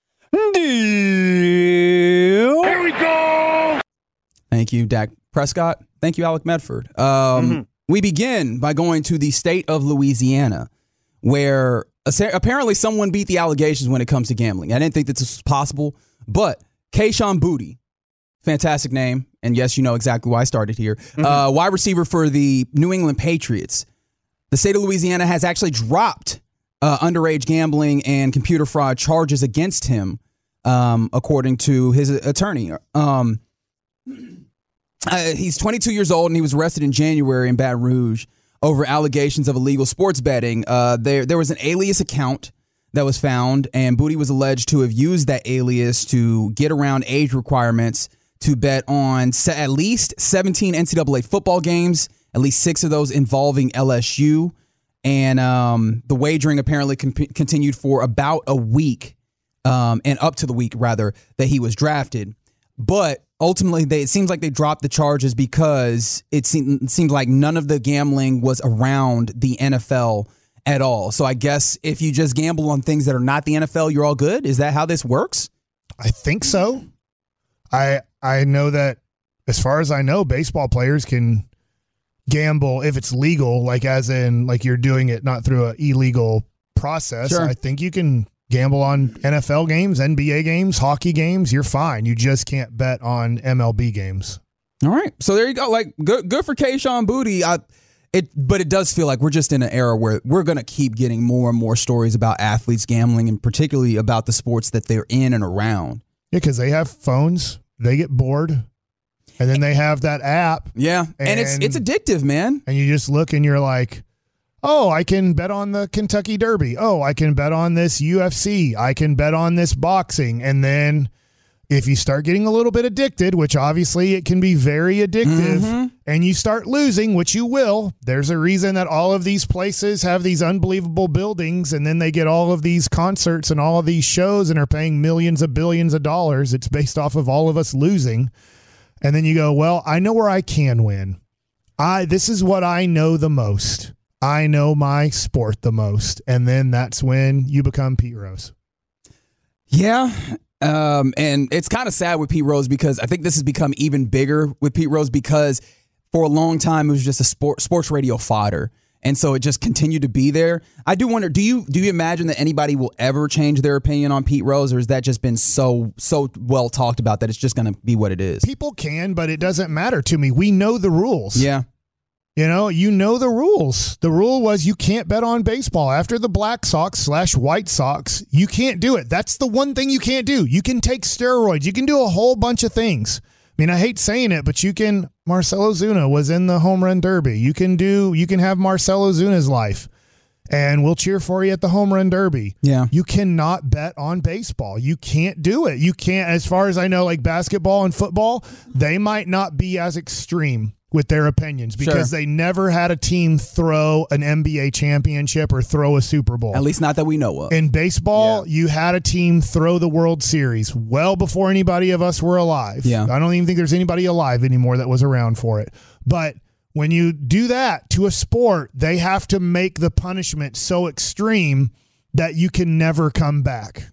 Deal. Here we go. Thank you, Dak Prescott. Thank you, Alec Medford. Um, mm-hmm. We begin by going to the state of Louisiana, where apparently someone beat the allegations when it comes to gambling. I didn't think that this was possible, but Kayshon Boutte, fantastic name, and yes, you know exactly why I started here. Mm-hmm. Uh, wide receiver for the New England Patriots. The state of Louisiana has actually dropped uh, underage gambling and computer fraud charges against him, um, according to his attorney. Um, uh, he's twenty-two years old, and he was arrested in January in Baton Rouge over allegations of illegal sports betting. Uh, there, there was an alias account that was found, and Boutte was alleged to have used that alias to get around age requirements to bet on at least seventeen N C double A football games, at least six of those involving L S U. And um, the wagering apparently con- continued for about a week, um, and up to the week, rather, that he was drafted. But ultimately, they, it seems like they dropped the charges because it seemed, it seemed like none of the gambling was around the N F L at all. So I guess if you just gamble on things that are not the N F L, you're all good? Is that how this works? I think so. I I know that as far as I know, baseball players can gamble if it's legal, like as in like you're doing it not through an illegal process. Sure. I think you can gamble on N F L games, N B A games, hockey games. You're fine. You just can't bet on M L B games. All right. So there you go. Like good good for Kayshon Boutte. I It, but it does feel like we're just in an era where we're going to keep getting more and more stories about athletes gambling, and particularly about the sports that they're in and around. Yeah, because they have phones. They get bored, and then they have that app. Yeah, and, and it's it's addictive, man. And you just look and you're like, Oh, I can bet on the Kentucky Derby. Oh, I can bet on this U F C. I can bet on this boxing. And then if you start getting a little bit addicted, which obviously it can be very addictive, mm-hmm. and you start losing, which you will, there's a reason that all of these places have these unbelievable buildings, and then they get all of these concerts and all of these shows and are paying millions of billions of dollars. It's based off of all of us losing. And then you go, well, I know where I can win. I This is what I know the most. I know my sport the most. And then that's when you become Pete Rose. Yeah. Um, and it's kind of sad with Pete Rose because I think this has become even bigger with Pete Rose because for a long time it was just a sport, sports radio fodder. And so it just continued to be there. I do wonder, do you do you imagine that anybody will ever change their opinion on Pete Rose, or has that just been so so well talked about that it's just going to be what it is? People can, but it doesn't matter to me. We know the rules. Yeah. You know, you know the rules. The rule was you can't bet on baseball. After the Black Sox slash White Sox, you can't do it. That's the one thing you can't do. You can take steroids. You can do a whole bunch of things. I mean, I hate saying it, but you can, Marcell Ozuna was in the home run derby. You can do, you can have Marcell Ozuna's life, and we'll cheer for you at the home run derby. Yeah. You cannot bet on baseball. You can't do it. You can't, as far as I know, like basketball and football, they might not be as extreme with their opinions because sure. they never had a team throw an N B A championship or throw a Super Bowl. At least not that we know of. In baseball, yeah. you had a team throw the World Series well before anybody of us were alive. Yeah. I don't even think there's anybody alive anymore that was around for it. But when you do that to a sport, they have to make the punishment so extreme that you can never come back.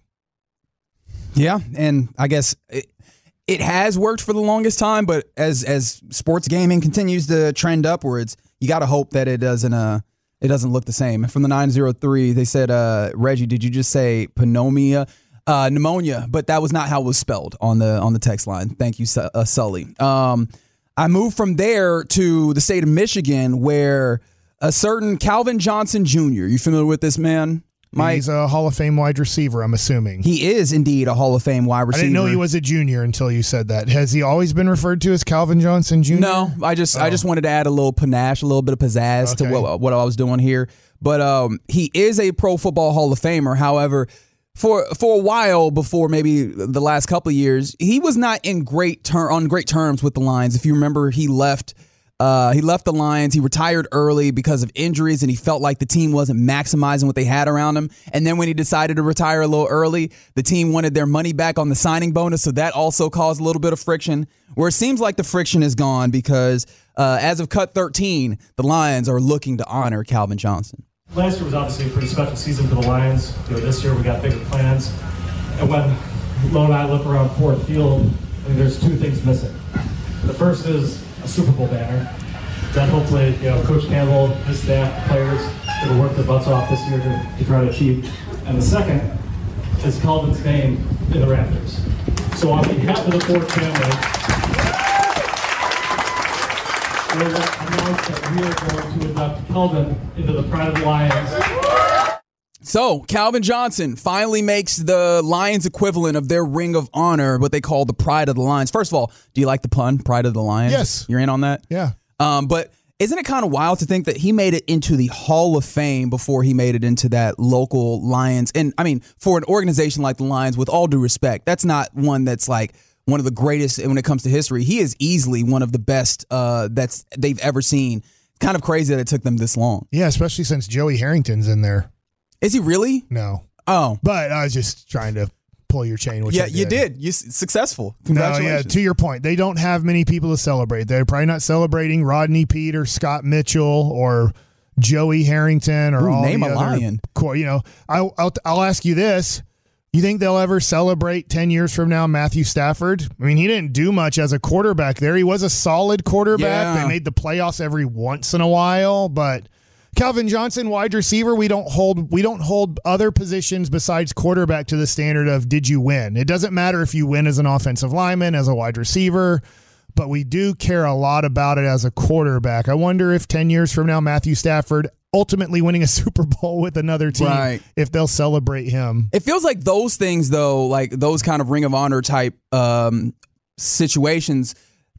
Yeah, and I guess it, it has worked for the longest time, but as as sports gaming continues to trend upwards, you got to hope that it doesn't uh it doesn't look the same. From the nine oh three, they said, uh, Reggie, did you just say pneumonia? Uh, pneumonia, but that was not how it was spelled on the on the text line. Thank you, uh, Sully. Um, I moved from there to the state of Michigan, where a certain Calvin Johnson Junior You familiar with this man, Mike? He's a Hall of Fame wide receiver, I'm assuming. He is indeed a Hall of Fame wide receiver. I didn't know he was a junior until you said that. Has he always been referred to as Calvin Johnson Junior? No, I just oh. I just wanted to add a little panache, a little bit of pizzazz okay. to what, what I was doing here. But um, he is a Pro Football Hall of Famer. However, for for a while before maybe the last couple of years, he was not in great ter- on great terms with the Lions. If you remember, he left. Uh, he left the Lions. He retired early because of injuries, and he felt like the team wasn't maximizing what they had around him. And then when he decided to retire a little early, the team wanted their money back on the signing bonus, so that also caused a little bit of friction, where it seems like the friction is gone because uh, as of cut thirteen, the Lions are looking to honor Calvin Johnson. Last year was obviously a pretty special season for the Lions. You know, this year we got bigger plans. And when Lo and I look around Ford Field, I mean, there's two things missing. The first is a Super Bowl banner that hopefully, you know, Coach Campbell, his staff, players, going to work their butts off this year to, to try to achieve. And the second is Calvin's name in the rafters. So on behalf of the Ford family, we'll announce that we are going to induct Calvin into the Pride of the Lions. So, Calvin Johnson finally makes the Lions equivalent of their Ring of Honor, what they call the Pride of the Lions. First of all, do you like the pun, Pride of the Lions? Yes. You're in on that? Yeah. Um, but isn't it kind of wild to think that he made it into the Hall of Fame before he made it into that local Lions? And, I mean, for an organization like the Lions, with all due respect, that's not one that's like one of the greatest when it comes to history. He is easily one of the best uh, that's they've ever seen. Kind of crazy that it took them this long. Yeah, especially since Joey Harrington's in there. Is he really? No. Oh. But I was just trying to pull your chain. Which yeah, I did. you did. You successful. No, Congratulations. yeah, to your point, they don't have many people to celebrate. They're probably not celebrating Rodney Peete or Scott Mitchell or Joey Harrington or Ooh, all name the a other lion. Core, you know, I'll, I'll I'll ask you this. You think they'll ever celebrate ten years from now Matthew Stafford? I mean, he didn't do much as a quarterback there. He was a solid quarterback. Yeah. They made the playoffs every once in a while, but Calvin Johnson, wide receiver, we don't hold we don't hold other positions besides quarterback to the standard of did you win? It doesn't matter if you win as an offensive lineman, as a wide receiver, but we do care a lot about it as a quarterback. I wonder if ten years from now Matthew Stafford ultimately winning a Super Bowl with another team, right, if they'll celebrate him. It feels like those things, though, like those kind of Ring of Honor type um, situations,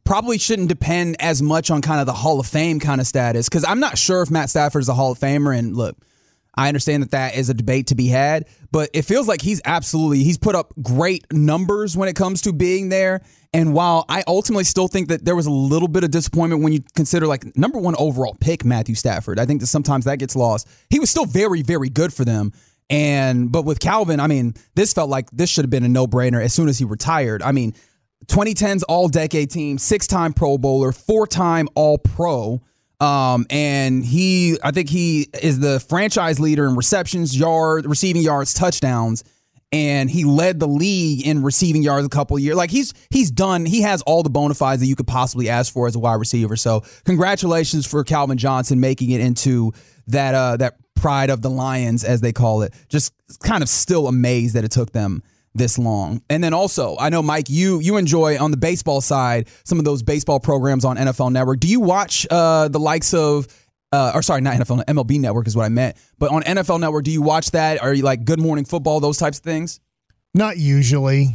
probably shouldn't depend as much on kind of the Hall of Fame kind of status, because I'm not sure if Matt Stafford is a Hall of Famer. And look, I understand that that is a debate to be had, but it feels like he's absolutely, he's put up great numbers when it comes to being there. And while I ultimately still think that there was a little bit of disappointment when you consider like number one overall pick Matthew Stafford, I think that sometimes that gets lost. He was still very, very good for them. And but with Calvin, I mean, this felt like this should have been a no-brainer as soon as he retired. I mean, twenty tens all-decade team, six-time Pro Bowler, four-time All-Pro. Um, and he, I think he is the franchise leader in receptions, yard, receiving yards, touchdowns, and he led the league in receiving yards a couple of years. Like he's he's done, he has all the bona fides that you could possibly ask for as a wide receiver. So congratulations for Calvin Johnson making it into that uh, that pride of the Lions, as they call it. Just kind of still amazed that it took them this long. And then also, I know, Mike, you you enjoy on the baseball side some of those baseball programs on N F L Network. Do you watch uh, the likes of, uh, or sorry, not N F L, M L B Network is what I meant, but on N F L Network, do you watch that? Are you like Good Morning Football, those types of things? Not usually.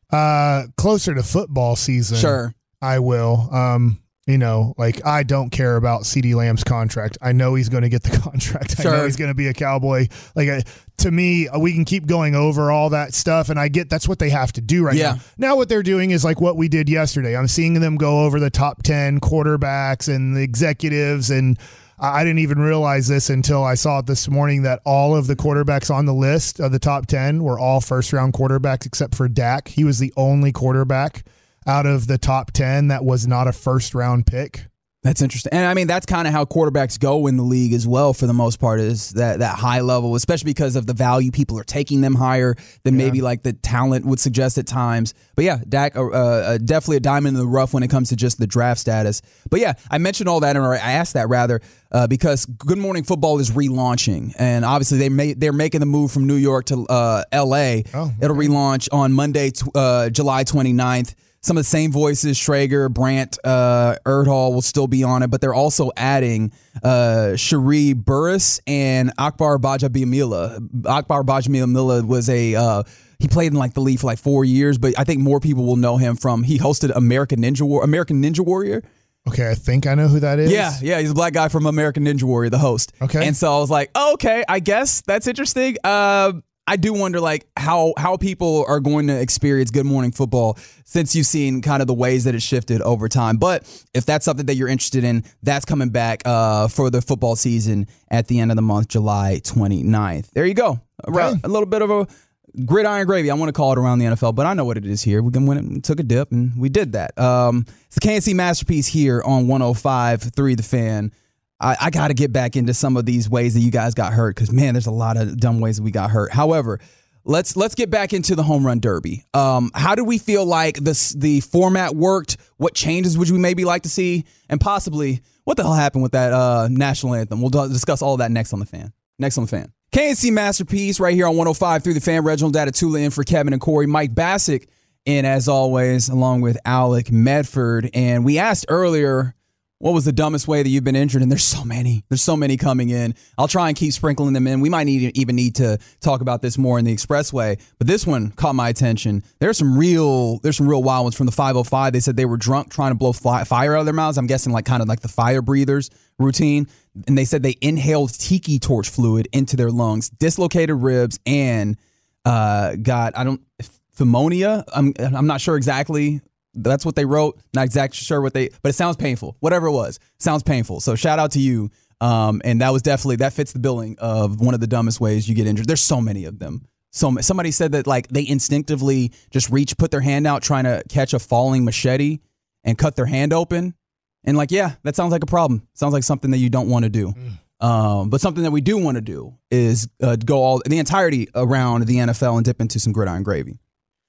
Uh, closer to football season, sure, I will. Um, you know, like I don't care about CeeDee Lamb's contract. I know he's going to get the contract. Sure. I know he's going to be a Cowboy. Like uh, to me, we can keep going over all that stuff, and I get that's what they have to do right yeah. now. Now what they're doing is like what we did yesterday. I'm seeing them go over the top ten quarterbacks and the executives, and I didn't even realize this until I saw it this morning that all of the quarterbacks on the list of the top ten were all first-round quarterbacks except for Dak. He was the only quarterback out of the top ten that was not a first-round pick. That's interesting. And I mean, that's kind of how quarterbacks go in the league as well for the most part, is that that high level, especially because of the value. People are taking them higher than yeah. maybe like the talent would suggest at times. But yeah, Dak, uh, uh, definitely a diamond in the rough when it comes to just the draft status. But yeah, I mentioned all that, or I asked that rather, uh, because Good Morning Football is relaunching. And obviously they made, they're making the move from New York to uh, L A. Oh, It'll okay. relaunch on Monday, uh, July twenty-ninth. Some of the same voices, Schrager, Brandt, uh, Erdhall will still be on it, but they're also adding uh, Shari Burris and Akbar Bajabiamila. Akbar Bajabiamila was a uh, he played in like the league for like four years, but I think more people will know him from he hosted American Ninja War, American Ninja Warrior. Okay, I think I know who that is. Yeah, yeah, he's a black guy from American Ninja Warrior, the host. Okay, and so I was like, oh, okay, I guess that's interesting. Uh, I do wonder, like, how how people are going to experience Good Morning Football since you've seen kind of the ways that it shifted over time. But if that's something that you're interested in, that's coming back uh, for the football season at the end of the month, July twenty-ninth. There you go. Okay. A little bit of a gridiron gravy. I want to call it around the N F L, but I know what it is here. We went and took a dip, and we did that. Um, it's the K N C Masterpiece here on one oh five point three The Fan. I, I got to get back into some of these ways that you guys got hurt because, man, there's a lot of dumb ways that we got hurt. However, let's let's get back into the home run derby. Um, how do we feel like this the format worked? What changes would you maybe like to see? And possibly, what the hell happened with that uh, national anthem? We'll d- discuss all of that next on The Fan. Next on The Fan. K N C Masterpiece right here on one oh five point three The Fan. Reginald Atatula in for Kevin and Corey. Mike Bassick in, as always, along with Alec Medford. And we asked earlier, what was the dumbest way that you've been injured? And there's so many. There's so many coming in. I'll try and keep sprinkling them in. We might need even need to talk about this more in the expressway. But this one caught my attention. There's some real there's some real wild ones from the five oh five. They said they were drunk trying to blow fly, fire out of their mouths. I'm guessing like kind of like the fire breathers routine. And they said they inhaled tiki torch fluid into their lungs, dislocated ribs, and uh, got, I don't, pneumonia. I'm I'm not sure exactly. That's what they wrote. Not exactly sure what they, but it sounds painful. Whatever it was, sounds painful. So shout out to you. Um, and that was definitely, that fits the billing of one of the dumbest ways you get injured. There's so many of them. So somebody said that like they instinctively just reach, put their hand out trying to catch a falling machete and cut their hand open. And like, yeah, that sounds like a problem. Sounds like something that you don't want to do. Mm. Um, but something that we do want to do is uh, go all the entirety around the N F L and dip into some gridiron gravy.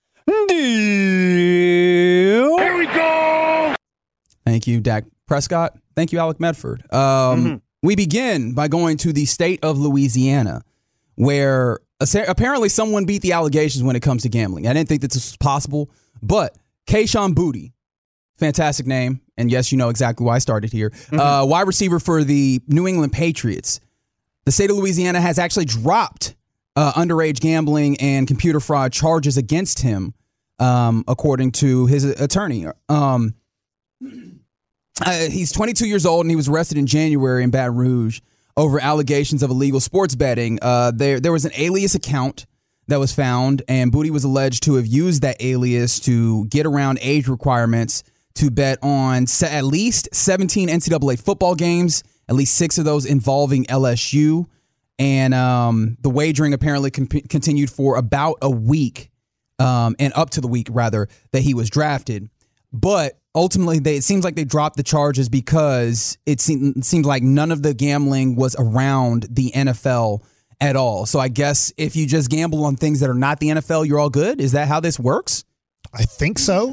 Here we go. Thank you, Dak Prescott. Thank you, Alec Medford. Um, mm-hmm. We begin by going to the state of Louisiana, where apparently someone beat the allegations when it comes to gambling. I didn't think that this was possible, but Kayshon Boutte, fantastic name, and yes, you know exactly why I started here. Mm-hmm. Uh, wide receiver for the New England Patriots. The state of Louisiana has actually dropped uh, underage gambling and computer fraud charges against him. Um, according to his attorney. Um, uh, he's twenty-two years old, and he was arrested in January in Baton Rouge over allegations of illegal sports betting. Uh, there, there was an alias account that was found, and Booty was alleged to have used that alias to get around age requirements to bet on se- at least seventeen N C double A football games, at least six of those involving L S U. And um, the wagering apparently con- continued for about a week, um, and up to the week, rather, that he was drafted. But ultimately, they, it seems like they dropped the charges because it, seem, it seemed like none of the gambling was around the N F L at all. So I guess if you just gamble on things that are not the N F L, you're all good? Is that how this works? I think so.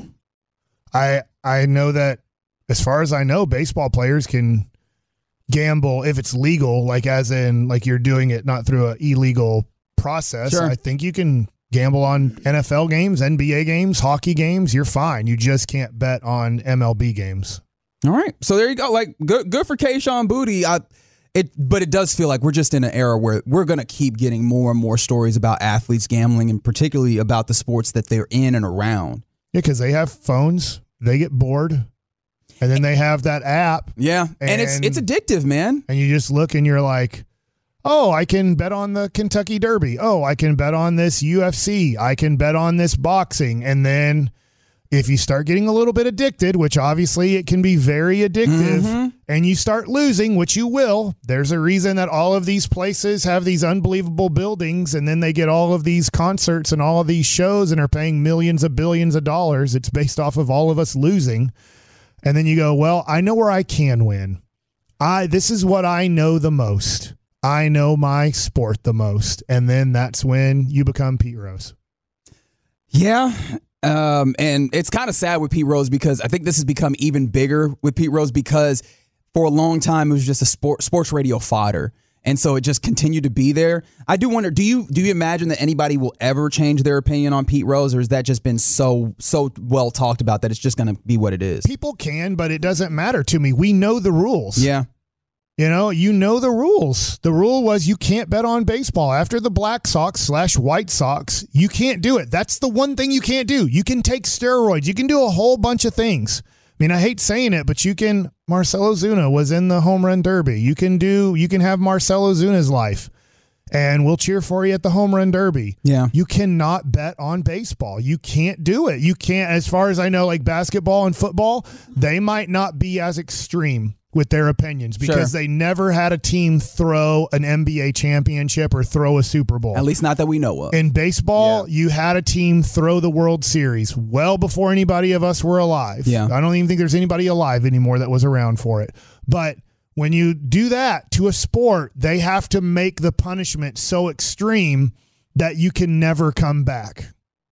I I know that as far as I know, baseball players can gamble if it's legal, like as in like you're doing it not through an illegal process. Sure. I think you can gamble on N F L games, N B A games, hockey games. You're fine. You just can't bet on M L B games. All right. So there you go. Like good good for Kayshon Boutte. I it but it does feel like we're just in an era where we're going to keep getting more and more stories about athletes gambling, and particularly about the sports that they're in and around. Yeah, because they have phones. They get bored. And then they have that app. Yeah, and, and it's it's addictive, man. And you just look and you're like, oh, I can bet on the Kentucky Derby. Oh, I can bet on this U F C. I can bet on this boxing. And then if you start getting a little bit addicted, which obviously it can be very addictive, mm-hmm. and you start losing, which you will, there's a reason that all of these places have these unbelievable buildings, and then they get all of these concerts and all of these shows and are paying millions of billions of dollars. It's based off of all of us losing. And then you go, well, I know where I can win. I this is what I know the most. I know my sport the most. And then that's when you become Pete Rose. Yeah. Um, and it's kind of sad with Pete Rose because I think this has become even bigger with Pete Rose because for a long time it was just a sport, sports radio fodder. And so it just continued to be there. I do wonder, do you do you imagine that anybody will ever change their opinion on Pete Rose, or has that just been so so well talked about that it's just going to be what it is? People can, but it doesn't matter to me. We know the rules. Yeah. You know, you know the rules. The rule was you can't bet on baseball. After the Black Sox slash White Sox, you can't do it. That's the one thing you can't do. You can take steroids. You can do a whole bunch of things. I mean, I hate saying it, but you can, Marcell Ozuna was in the home run derby. You can do, you can have Marcell Ozuna's life, and we'll cheer for you at the home run derby. Yeah. You cannot bet on baseball. You can't do it. You can't, as far as I know, like basketball and football, they might not be as extreme with their opinions because Sure. they never had a team throw an N B A championship or throw a Super Bowl. At least not that we know of. In baseball, Yeah. you had a team throw the World Series well before anybody of us were alive. Yeah. I don't even think there's anybody alive anymore that was around for it. But when you do that to a sport, they have to make the punishment so extreme that you can never come back.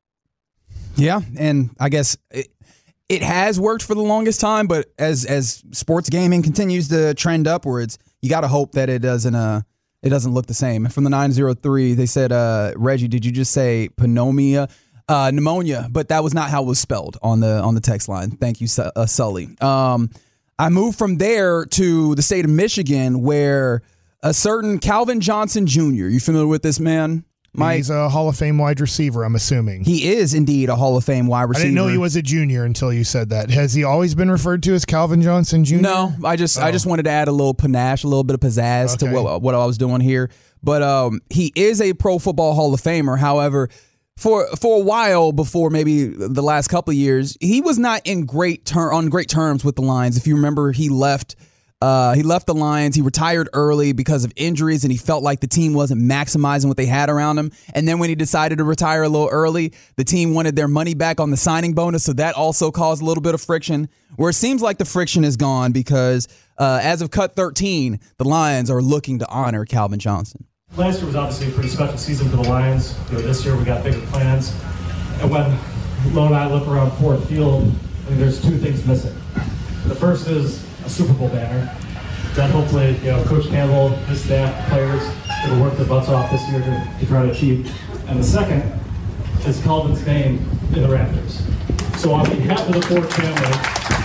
Yeah, and I guess it, it has worked for the longest time, but as as sports gaming continues to trend upwards, you got to hope that it doesn't uh it doesn't look the same. From the nine oh three, they said, uh, Reggie, did you just say pneumonia? Uh, pneumonia, but that was not how it was spelled on the on the text line. Thank you, uh, Sully. Um, I moved from there to the state of Michigan, where a certain Calvin Johnson Junior You familiar with this man? Mike? He's a Hall of Fame wide receiver, I'm assuming. He is indeed a Hall of Fame wide receiver. I didn't know he was a junior until you said that. Has he always been referred to as Calvin Johnson Junior? No, I just Oh. I just wanted to add a little panache, a little bit of pizzazz Okay. to what, what I was doing here. But um, he is a Pro Football Hall of Famer. However, for for a while before maybe the last couple of years, he was not in great ter- on great terms with the Lions. If you remember, he left. Uh, he left the Lions. He retired early because of injuries, and he felt like the team wasn't maximizing what they had around him. And then when he decided to retire a little early, the team wanted their money back on the signing bonus, so that also caused a little bit of friction, where it seems like the friction is gone because uh, as of cut thirteen, the Lions are looking to honor Calvin Johnson. Last year was obviously a pretty special season for the Lions. You know, this year we got bigger plans. And when Lo and I look around Ford Field, I mean, there's two things missing. The first is a Super Bowl banner that hopefully, you know, Coach Campbell, his staff, players, will work their butts off this year to, to try to achieve. And the second is Calvin's name in the rafters. So on behalf of the Ford family,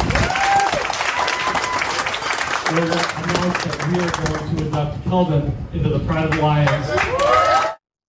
we will announce that we are going to induct Calvin into the Pride of the Lions.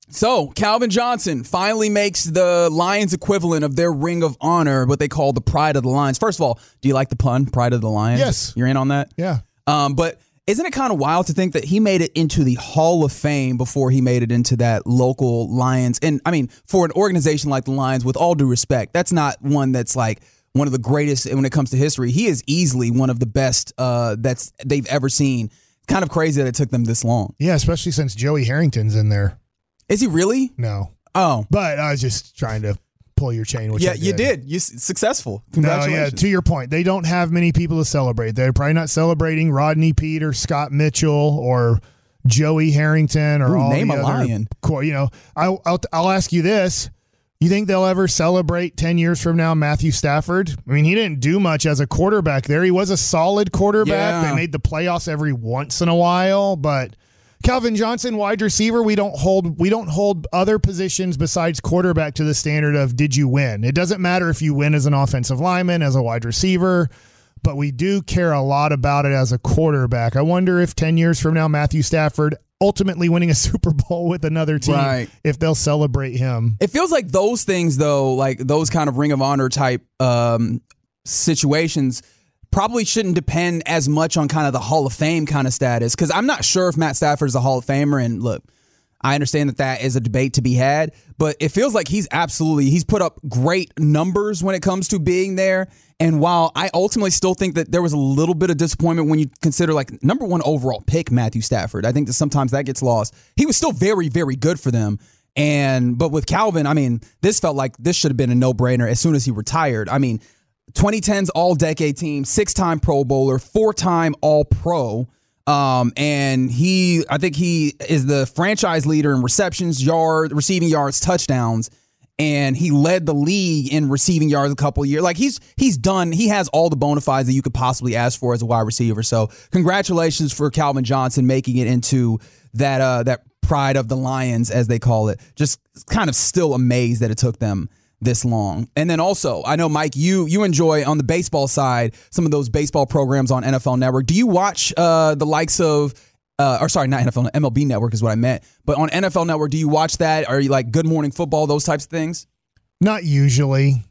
So, Calvin Johnson finally makes the Lions equivalent of their Ring of Honor, what they call the Pride of the Lions. First of all, do you like the pun, Pride of the Lions? Yes. You're in on that? Yeah. Um, but isn't it kind of wild to think that he made it into the Hall of Fame before he made it into that local Lions? And, I mean, for an organization like the Lions, with all due respect, that's not one that's like one of the greatest when it comes to history. He is easily one of the best uh, that's they've ever seen. Kind of crazy that it took them this long. Yeah, especially since Joey Harrington's in there. Is he really? No. Oh. But I was just trying to pull your chain. Which yeah, I did. you did. You successful. No, Congratulations. yeah, to your point, they don't have many people to celebrate. They're probably not celebrating Rodney Peete or Scott Mitchell or Joey Harrington or Ooh, all name the a other lion. Core, you know, I'll, I'll I'll ask you this. You think they'll ever celebrate ten years from now Matthew Stafford? I mean, he didn't do much as a quarterback there. He was a solid quarterback. Yeah. They made the playoffs every once in a while, but Calvin Johnson, wide receiver, we don't hold we don't hold other positions besides quarterback to the standard of did you win? It doesn't matter if you win as an offensive lineman, as a wide receiver, but we do care a lot about it as a quarterback. I wonder if ten years from now Matthew Stafford ultimately winning a Super Bowl with another team, right, if they'll celebrate him. It feels like those things, though, like those kind of Ring of Honor type um, situations probably shouldn't depend as much on kind of the Hall of Fame kind of status, because I'm not sure if Matt Stafford is a Hall of Famer. And look, I understand that that is a debate to be had, but it feels like he's absolutely, he's put up great numbers when it comes to being there. And while I ultimately still think that there was a little bit of disappointment when you consider like number one overall pick Matthew Stafford, I think that sometimes that gets lost. He was still very, very good for them. And but with Calvin, I mean, this felt like this should have been a no-brainer as soon as he retired. I mean, twenty tens all-decade team, six-time Pro Bowler, four-time All-Pro. Um, and he, I think he is the franchise leader in receptions, yard, receiving yards, touchdowns. And he led the league in receiving yards a couple of years. Like he's he's done, he has all the bona fides that you could possibly ask for as a wide receiver. So congratulations for Calvin Johnson making it into that uh, that Pride of the Lions, as they call it. Just kind of still amazed that it took them this long. And then also, I know, Mike, you you enjoy on the baseball side some of those baseball programs on N F L Network. Do you watch uh, the likes of Uh, or sorry, not N F L, M L B Network is what I meant. But on N F L Network, do you watch that? Are you like Good Morning Football, those types of things? Not usually.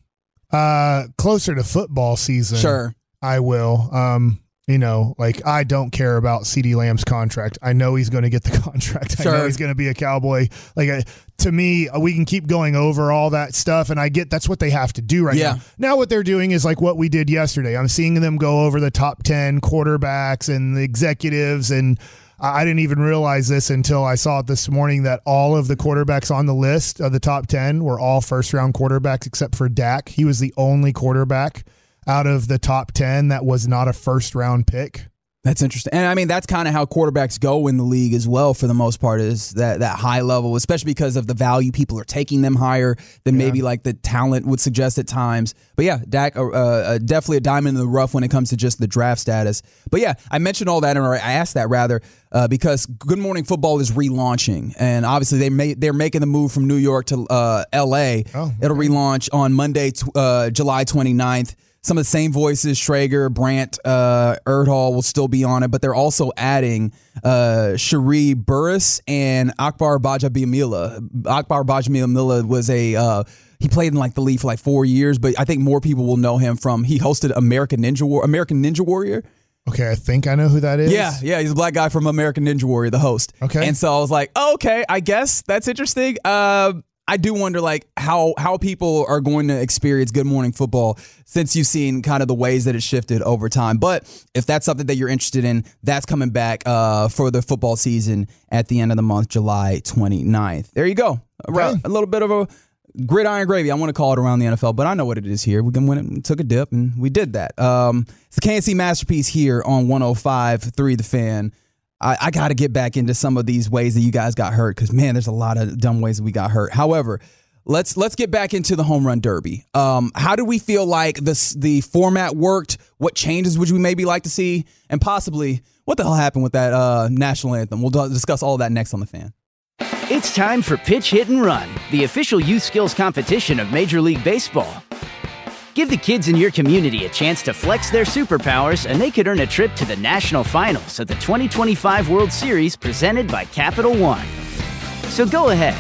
Uh, closer to football season, Sure. I will. Um, you know, like I don't care about CeeDee Lamb's contract. I know he's going to get the contract. Sure. I know he's going to be a Cowboy. Like uh, to me, we can keep going over all that stuff, and I get that's what they have to do right Yeah. now. Now what they're doing is like what we did yesterday. I'm seeing them go over the top ten quarterbacks and the executives, and I didn't even realize this until I saw it this morning that all of the quarterbacks on the list of the top ten were all first-round quarterbacks except for Dak. He was the only quarterback out of the top ten that was not a first-round pick. That's interesting. And I mean, that's kind of how quarterbacks go in the league as well for the most part, is that that high level, especially because of the value. People are taking them higher than Yeah. maybe like the talent would suggest at times. But yeah, Dak, uh, uh, definitely a diamond in the rough when it comes to just the draft status. But yeah, I mentioned all that, and I asked that rather uh, because Good Morning Football is relaunching. And obviously they made, they're making the move from New York to uh, L A. Oh, It'll relaunch on Monday, t- uh, July twenty-ninth. Some of the same voices, Schrager, Brandt, uh, Erdhall will still be on it, but they're also adding uh, Cherie Burris and Akbar Bajabiamila. Akbar Bajabiamila was a uh, he played in like the league for like four years, but I think more people will know him from he hosted American Ninja War, American Ninja Warrior. Okay, I think I know who that is. Yeah, yeah, he's a black guy from American Ninja Warrior, the host. Okay, and so I was like, oh, okay, I guess that's interesting. Uh, I do wonder like how how people are going to experience Good Morning Football since you've seen kind of the ways that it shifted over time. But if that's something that you're interested in, that's coming back uh, for the football season at the end of the month, July twenty-ninth. There you go. Okay. A little bit of a gridiron gravy, I want to call it, around the N F L, but I know what it is here. We went and took a dip, and we did that. Um, it's the K N C Masterpiece here on one oh five point three The Fan. I, I got to get back into some of these ways that you guys got hurt because, man, there's a lot of dumb ways that we got hurt. However, let's let's get back into the home run derby. Um, how do we feel like this the format worked? What changes would you maybe like to see? And possibly, what the hell happened with that uh, national anthem? We'll d- discuss all that next on The Fan. It's time for Pitch, Hit, and Run, the official youth skills competition of Major League Baseball. Give the kids in your community a chance to flex their superpowers, and they could earn a trip to the national finals of the twenty twenty-five World Series presented by Capital One. So go ahead,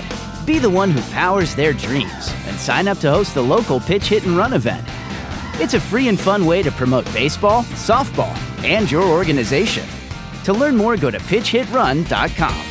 Be the one who powers their dreams and sign up to host the local Pitch Hit and Run event. It's a free and fun way to promote baseball, softball, and your organization. To learn more, go to pitch hit run dot com.